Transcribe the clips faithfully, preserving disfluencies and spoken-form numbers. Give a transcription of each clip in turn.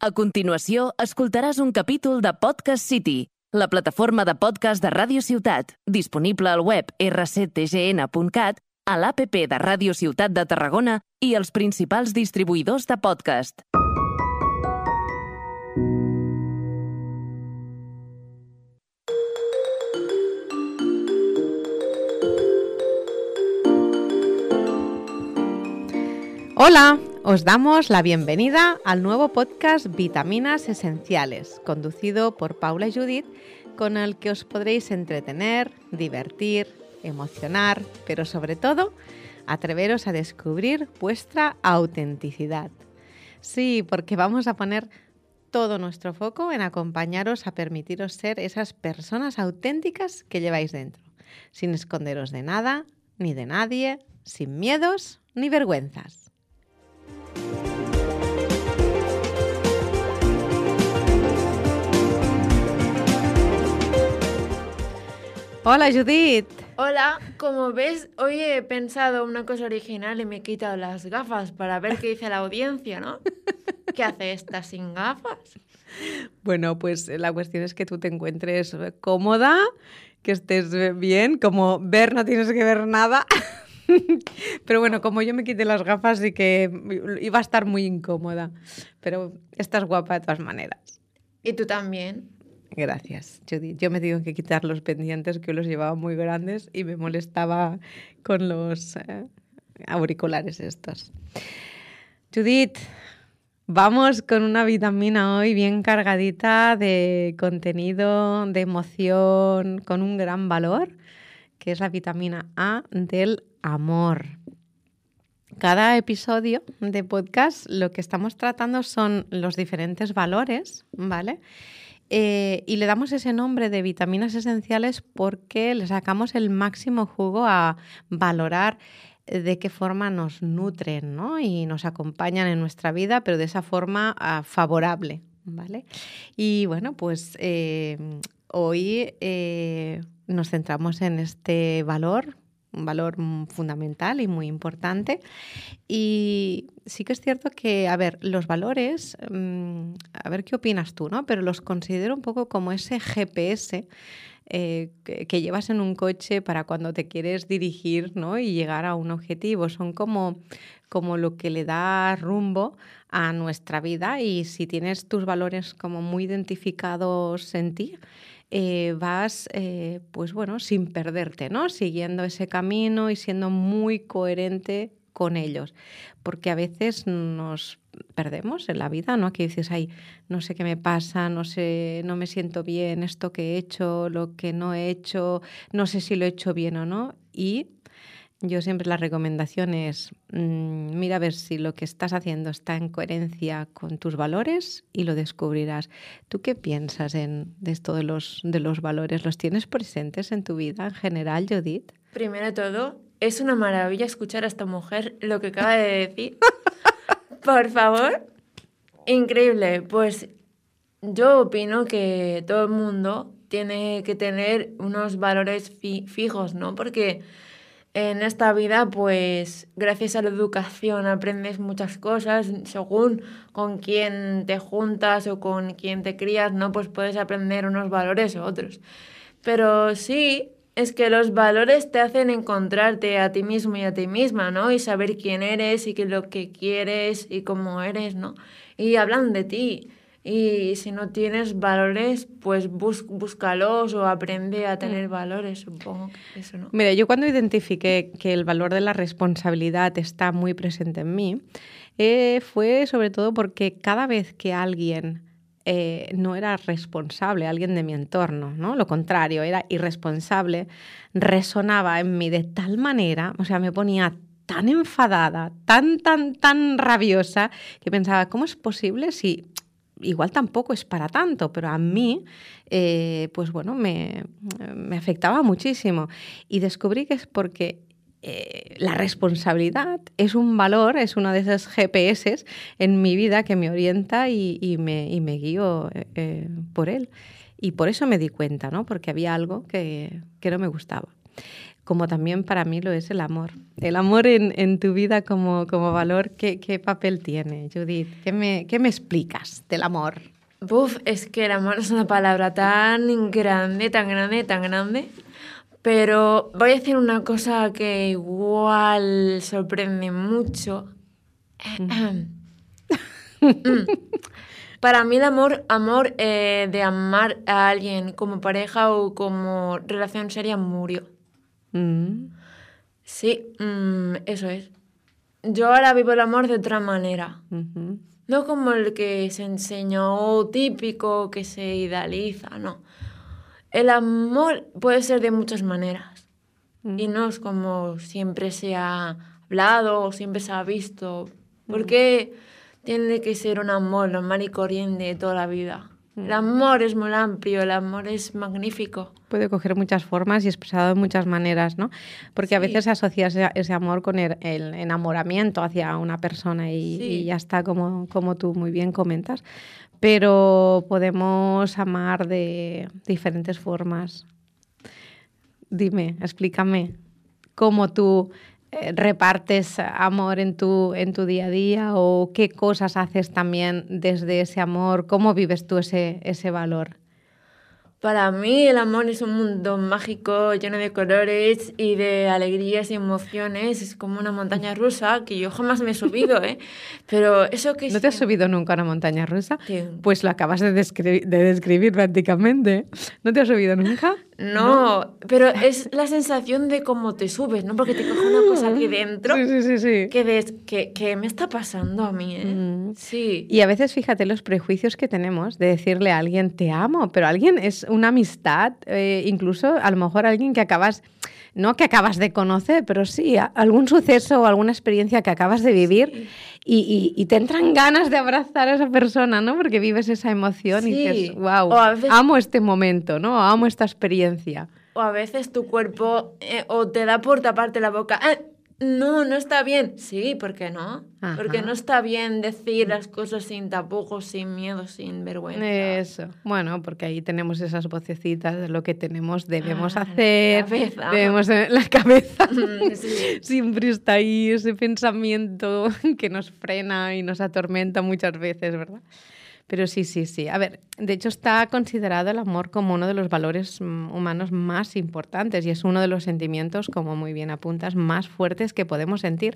A continuació, escoltaràs un capítol de Podcast City, la plataforma de podcast de Ràdio Ciutat, disponible al web erre ce te ge ene punt cat, a l'A P P de Ràdio Ciutat de Tarragona i els principals distribuïdors de podcast. Hola, os damos la bienvenida al nuevo podcast Vitaminas Esenciales, conducido por Paula y Judith, con el que os podréis entretener, divertir, emocionar, pero sobre todo, atreveros a descubrir vuestra autenticidad. Sí, porque vamos a poner todo nuestro foco en acompañaros a permitiros ser esas personas auténticas que lleváis dentro, sin esconderos de nada ni de nadie, sin miedos ni vergüenzas. Hola Judith. Hola, como ves, hoy he pensado una cosa original y me he quitado las gafas para ver qué dice la audiencia, ¿no? ¿Qué hace esta sin gafas? Bueno, pues la cuestión es que tú te encuentres cómoda, que estés bien, como ver no tienes que ver nada. Pero bueno, como yo me quité las gafas sí que iba a estar muy incómoda. Pero estás guapa de todas maneras. ¿Y tú también? Gracias, Judith. Yo me tengo que quitar los pendientes que los llevaba muy grandes y me molestaba con los eh, auriculares estos. Judith, vamos con una vitamina hoy bien cargadita de contenido, de emoción, con un gran valor, que es la vitamina A del amor. Cada episodio de podcast lo que estamos tratando son los diferentes valores, ¿vale? Eh, y le damos ese nombre de vitaminas esenciales porque le sacamos el máximo jugo a valorar de qué forma nos nutren, ¿no? Y nos acompañan en nuestra vida, pero de esa forma uh, favorable, ¿vale? Y bueno, pues eh, hoy eh, nos centramos en este valor, un valor fundamental y muy importante. Y sí que es cierto que, a ver, los valores, mmm, a ver qué opinas tú, ¿no? Pero los considero un poco como ese G P S eh, que, que llevas en un coche para cuando te quieres dirigir, ¿no? Y llegar a un objetivo. Son como, como lo que le da rumbo a nuestra vida, y si tienes tus valores como muy identificados en ti, Eh, vas, eh, pues bueno, sin perderte, ¿no? Siguiendo ese camino y siendo muy coherente con ellos. Porque a veces nos perdemos en la vida, ¿no? Aquí dices, ay, no sé qué me pasa, no sé, no me siento bien, esto que he hecho, lo que no he hecho, no sé si lo he hecho bien o no. Y yo siempre la recomendación es, mmm, mira a ver si lo que estás haciendo está en coherencia con tus valores y lo descubrirás. ¿Tú qué piensas en, de esto de los, de los valores? ¿Los tienes presentes en tu vida en general, Judith? Primero de todo, es una maravilla escuchar a esta mujer lo que acaba de decir. Por favor, increíble. Pues yo opino que todo el mundo tiene que tener unos valores fi- fijos, ¿no? Porque en esta vida, pues, gracias a la educación aprendes muchas cosas, según con quién te juntas o con quién te crías, ¿no? Pues puedes aprender unos valores u otros. Pero sí, es que los valores te hacen encontrarte a ti mismo y a ti misma, ¿no? Y saber quién eres y qué es lo que quieres y cómo eres, ¿no? Y hablan de ti. Y si no tienes valores, pues bus- búscalos o aprende a tener valores, supongo que eso, ¿no? Mira, yo cuando identifiqué que el valor de la responsabilidad está muy presente en mí, eh, fue sobre todo porque cada vez que alguien eh, no era responsable, alguien de mi entorno, ¿no? Lo contrario, era irresponsable, resonaba en mí de tal manera, o sea, me ponía tan enfadada, tan, tan, tan rabiosa, que pensaba, ¿cómo es posible si igual tampoco es para tanto? Pero a mí, eh, pues bueno, me, me afectaba muchísimo. Y descubrí que es porque eh, la responsabilidad es un valor, es uno de esos G P S en mi vida que me orienta y, y, me, y me guío eh, por él. Y por eso me di cuenta, ¿no? Porque había algo que, que no me gustaba. como también para mí lo es el amor. El amor en, en tu vida como, como valor, ¿qué, ¿qué papel tiene, Judith? ¿Qué me, ¿Qué me explicas del amor? Buf, es que el amor es una palabra tan grande, tan grande, tan grande. Pero voy a decir una cosa que igual sorprende mucho. Mm. Para mí el amor, amor eh, de amar a alguien como pareja o como relación seria murió. Mm. Sí, mm, eso es. Yo ahora vivo el amor de otra manera. Uh-huh. No como el que se enseñó típico, que se idealiza, no. El amor puede ser de muchas maneras. Mm. Y no es como siempre se ha hablado o siempre se ha visto. Porque mm. tiene que ser un amor normal y corriente de toda la vida. Mm. El amor es muy amplio, el amor es magnífico. Puede coger muchas formas y expresado de muchas maneras, ¿no? Porque sí. a veces se asocia ese, ese amor con el, el enamoramiento hacia una persona y, sí. y ya está, como, como tú muy bien comentas. Pero podemos amar de diferentes formas. Dime, explícame cómo tú eh, repartes amor en tu, en tu día a día o qué cosas haces también desde ese amor, cómo vives tú ese, ese valor. Para mí el amor es un mundo mágico, lleno de colores y de alegrías y emociones. Es como una montaña rusa que yo jamás me he subido, ¿eh? Pero eso que... ¿No te has subido nunca a una montaña rusa? Sí. Pues lo acabas de, descri- de describir prácticamente. ¿No te has subido nunca? No, no, pero es la sensación de cómo te subes, ¿no? Porque te coge una cosa aquí dentro. Sí, sí, sí, sí. Que ves, que, que me está pasando a mí, ¿eh? Mm. Sí. Y a veces, fíjate los prejuicios que tenemos de decirle a alguien te amo, pero alguien es una amistad, eh, incluso a lo mejor alguien que acabas, no que acabas de conocer, pero sí, algún suceso o alguna experiencia que acabas de vivir sí. y, y, y te entran ganas de abrazar a esa persona, ¿no? Porque vives esa emoción sí. y dices, wow, veces... amo este momento, ¿no? Amo esta experiencia. O a veces tu cuerpo eh, o te da por taparte la boca. ¡Ah! No, no está bien. Sí, ¿por qué no? Ajá. Porque no está bien decir las cosas sin tapujos, sin miedo, sin vergüenza. Eso. Bueno, porque ahí tenemos esas vocecitas de lo que tenemos, debemos ah, hacer. La cabeza. Debemos la cabeza. Sí. Siempre está ahí ese pensamiento que nos frena y nos atormenta muchas veces, ¿verdad? Pero sí, sí, sí. A ver, de hecho está considerado el amor como uno de los valores humanos más importantes y es uno de los sentimientos, como muy bien apuntas, más fuertes que podemos sentir.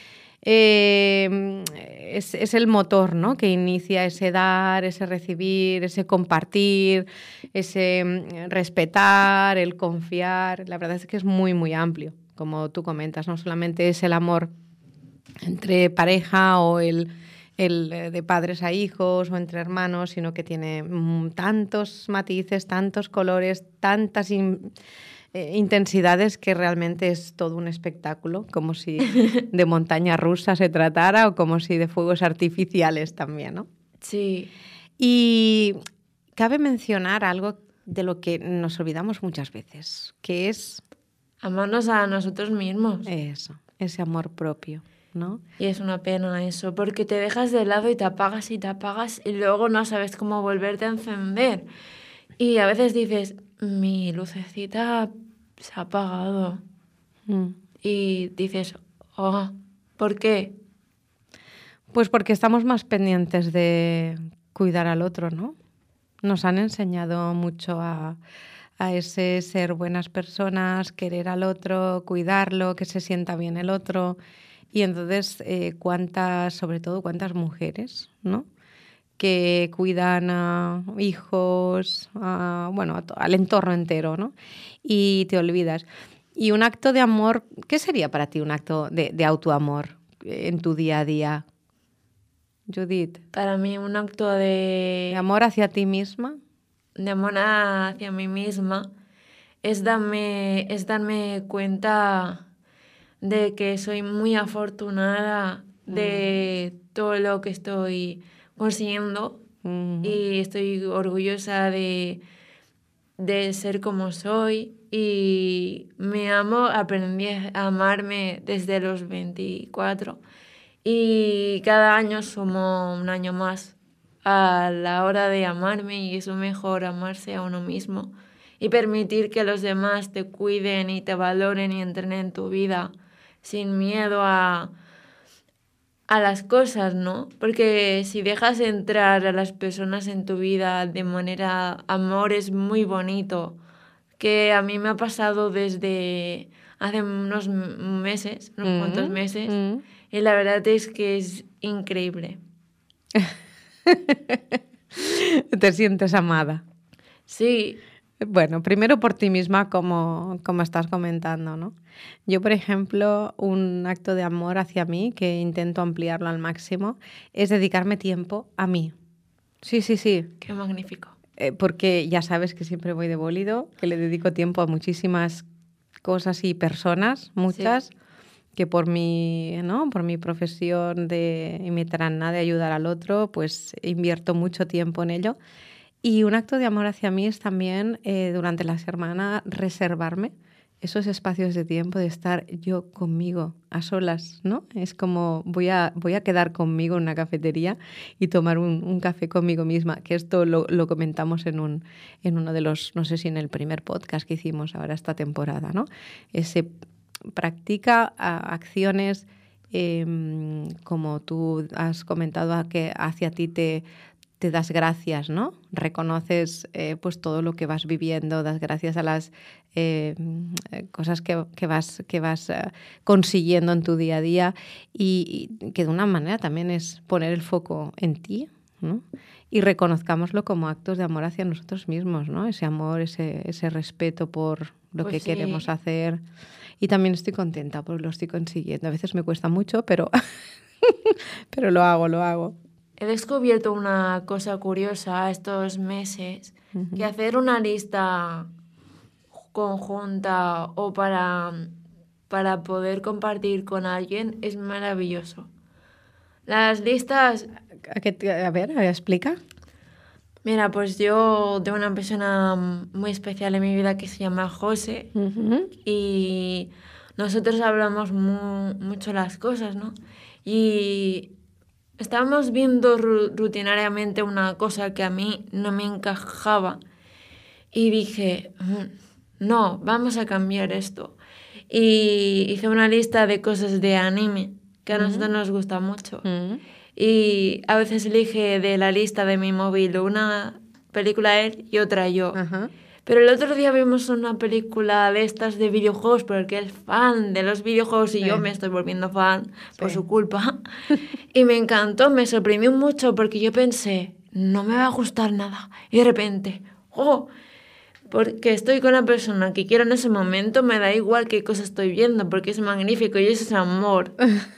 Eh, es, es el motor, ¿no? Que inicia ese dar, ese recibir, ese compartir, ese respetar, el confiar. La verdad es que es muy, muy amplio, como tú comentas. No solamente es el amor entre pareja o el... el de padres a hijos o entre hermanos, sino que tiene mm, tantos matices, tantos colores, tantas in, eh, intensidades que realmente es todo un espectáculo, como si de montaña rusa se tratara o como si de fuegos artificiales también, ¿no? Sí. Y cabe mencionar algo de lo que nos olvidamos muchas veces, que es... amarnos a nosotros mismos. Eso, ese amor propio, ¿no? Y es una pena eso, porque te dejas de lado y te apagas y te apagas y luego no sabes cómo volverte a encender. Y a veces dices, mi lucecita se ha apagado. Mm. Y dices, oh, ¿por qué? Pues porque estamos más pendientes de cuidar al otro, ¿no? Nos han enseñado mucho a, a ese ser buenas personas, querer al otro, cuidarlo, que se sienta bien el otro... Y entonces, eh, cuántas, sobre todo, cuántas mujeres, ¿no? Que cuidan a hijos, a, bueno, a to- al entorno entero, ¿no? Y te olvidas. Y un acto de amor, ¿qué sería para ti un acto de, de autoamor en tu día a día, Judith? Para mí un acto de... ¿De amor hacia ti misma? De amor hacia mí misma es darme, es darme cuenta... de que soy muy afortunada de mm. todo lo que estoy consiguiendo mm. y estoy orgullosa de, de ser como soy y me amo, aprendí a amarme desde los veinticuatro y cada año sumo un año más a la hora de amarme y es mejor amarse a uno mismo y permitir que los demás te cuiden y te valoren y entren en tu vida sin miedo a, a las cosas, ¿no? Porque si dejas entrar a las personas en tu vida de manera amor es muy bonito, que a mí me ha pasado desde hace unos meses, unos mm, cuantos meses, mm. y la verdad es que es increíble. ¿Te sientes amada? Sí. Bueno, primero por ti misma, como, como estás comentando, ¿no? Yo, por ejemplo, un acto de amor hacia mí, que intento ampliarlo al máximo, es dedicarme tiempo a mí. Sí, sí, sí. Qué magnífico. Eh, porque ya sabes que siempre voy de bólido, que le dedico tiempo a muchísimas cosas y personas, muchas, sí. que por mi, ¿no? por mi profesión de y mi tarana de ayudar al otro, pues invierto mucho tiempo en ello. Y un acto de amor hacia mí es también, eh, durante la semana, reservarme esos espacios de tiempo de estar yo conmigo, a solas, ¿no? Es como voy a, voy a quedar conmigo en una cafetería y tomar un, un café conmigo misma, que esto lo, lo comentamos en, un, en uno de los, no sé si en el primer podcast que hicimos ahora esta temporada, ¿no? Ese practica a, acciones, eh, como tú has comentado, a que hacia ti te... te das gracias, ¿no? Reconoces eh, pues todo lo que vas viviendo, das gracias a las eh, cosas que, que vas, que vas uh, consiguiendo en tu día a día y, y que de una manera también es poner el foco en ti, ¿no? Y reconozcámoslo como actos de amor hacia nosotros mismos, ¿no? Ese amor, ese, ese respeto por lo pues que sí. queremos hacer. Y también estoy contenta porque lo estoy consiguiendo. A veces me cuesta mucho, pero, pero lo hago, lo hago. He descubierto una cosa curiosa estos meses, uh-huh. que hacer una lista conjunta o para, para poder compartir con alguien es maravilloso. Las listas... ¿A, qué te, a ver, explica. Mira, pues yo tengo una persona muy especial en mi vida que se llama José, uh-huh. y nosotros hablamos muy, mucho las cosas, ¿no? Y... estábamos viendo rutinariamente una cosa que a mí no me encajaba y dije, no, vamos a cambiar esto. Y hice una lista de cosas de anime que a uh-huh. nosotros nos gusta mucho. Uh-huh. Y a veces elige de la lista de mi móvil una película él y otra yo. Uh-huh. Pero el otro día vimos una película de estas de videojuegos porque él es fan de los videojuegos y sí. yo me estoy volviendo fan sí. por su culpa. Y me encantó, me sorprendió mucho porque yo pensé, no me va a gustar nada. Y de repente, ¡oh! Porque estoy con la persona que quiero en ese momento, me da igual qué cosa estoy viendo porque es magnífico y eso es amor.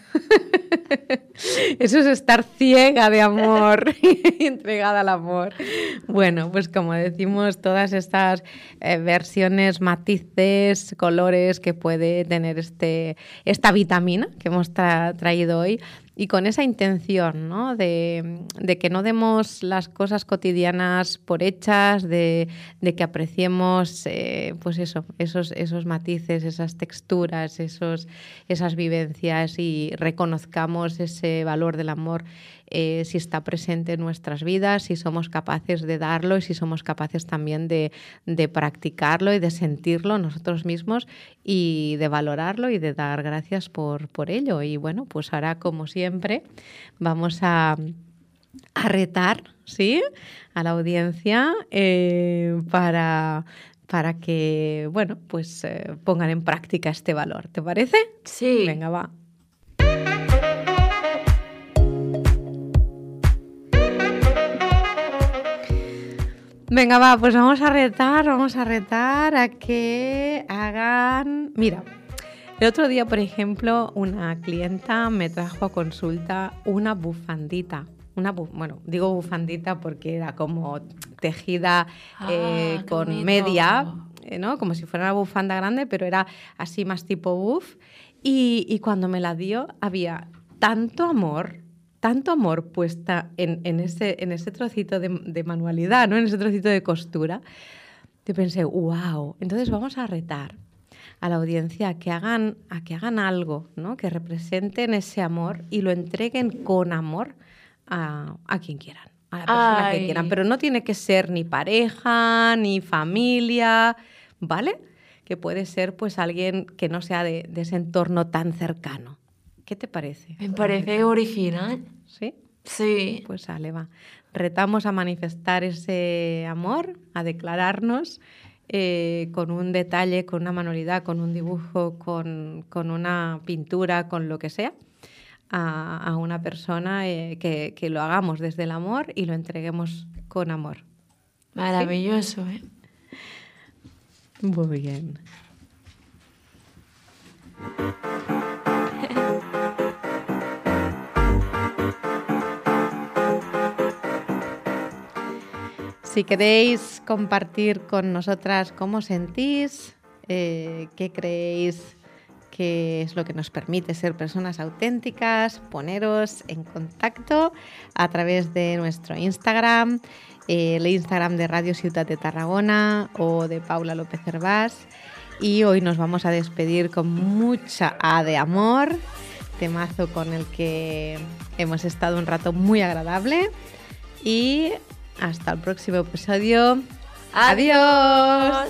Eso es estar ciega de amor y entregada al amor. Bueno, pues como decimos, todas estas eh, versiones, matices, colores que puede tener este, esta vitamina que hemos tra- traído hoy, y con esa intención, ¿no? de, de que no demos las cosas cotidianas por hechas, de, de que apreciemos eh, pues eso, esos, esos matices, esas texturas, esos, esas vivencias y reconozcamos ese valor del amor, eh, si está presente en nuestras vidas, si somos capaces de darlo y si somos capaces también de, de practicarlo y de sentirlo nosotros mismos y de valorarlo y de dar gracias por, por ello. Y bueno, pues ahora, como siempre, vamos a, a retar, ¿sí?, a la audiencia eh, para... para que, bueno, pues eh, pongan en práctica este valor. ¿Te parece? Sí. Venga, va. Venga, va, pues vamos a retar, vamos a retar a que hagan... Mira, el otro día, por ejemplo, una clienta me trajo a consulta una bufandita. Una bu- bueno, digo bufandita porque era como tejida ah, eh, con bonito. media, eh, ¿no? Como si fuera una bufanda grande, pero era así más tipo buff. Y, y cuando me la dio había tanto amor, tanto amor puesta en, en, ese, en ese trocito de, de manualidad, ¿no? En ese trocito de costura. Yo pensé, wow, entonces vamos a retar a la audiencia a que hagan, a que hagan algo, ¿no? Que representen ese amor y lo entreguen con amor a, a quien quieran, a la persona Ay. que quieran, pero no tiene que ser ni pareja, ni familia, ¿vale? Que puede ser pues alguien que no sea de, de ese entorno tan cercano. ¿Qué te parece? Me parece original. ¿Sí? Sí. Pues sale, va. Retamos a manifestar ese amor, a declararnos eh, con un detalle, con una manualidad, con un dibujo, con, con una pintura, con lo que sea, a, a una persona eh, que, que lo hagamos desde el amor y lo entreguemos con amor. Maravilloso, ¿eh? Muy bien. Si queréis compartir con nosotras cómo sentís, eh, qué creéis que es lo que nos permite ser personas auténticas, poneros en contacto a través de nuestro Instagram, eh, el Instagram de Radio Ciutat de Tarragona o de Paula López Hervás. Y hoy nos vamos a despedir con mucha A de amor, temazo con el que hemos estado un rato muy agradable. Y hasta el próximo episodio. ¡Adiós!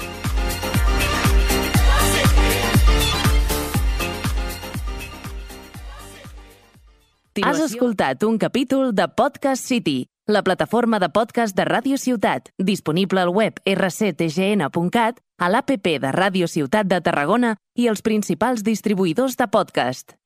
Has escoltat un capítol de Podcast City, la plataforma de podcast de Ràdio Ciutat, disponible al web erre ce te ge ene punt cat, a l'A P P de Ràdio Ciutat de Tarragona i els principals distribuïdors de podcast.